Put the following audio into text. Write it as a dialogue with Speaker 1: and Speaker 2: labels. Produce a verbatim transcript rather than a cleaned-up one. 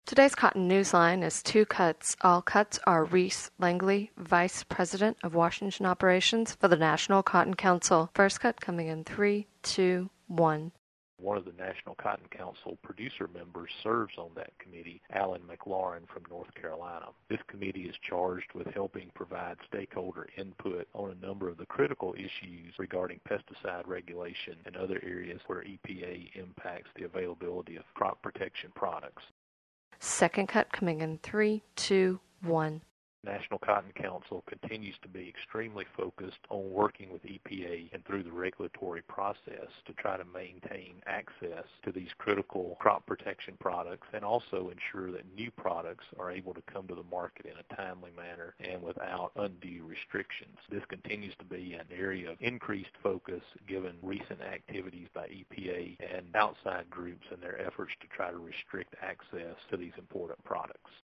Speaker 1: Today's Cotton Newsline is two cuts. All cuts are Reese Langley, Vice President of Washington Operations for the National Cotton Council. First cut coming in three, two, one.
Speaker 2: One of the National Cotton Council producer members serves on that committee, Alan McLaurin from North Carolina. This committee is charged with helping provide stakeholder input on a number of the critical issues regarding pesticide regulation and other areas where E P A impacts the availability of crop protection products.
Speaker 1: Second cut coming in three, two, one.
Speaker 2: National Cotton Council continues to be extremely focused on working with E P A and through the regulatory process to try to maintain access to these critical crop protection products and also ensure that new products are able to come to the market in a timely manner and without undue restrictions. This continues to be an area of increased focus given recent activities by E P A and outside groups in their efforts to try to restrict access to these important products.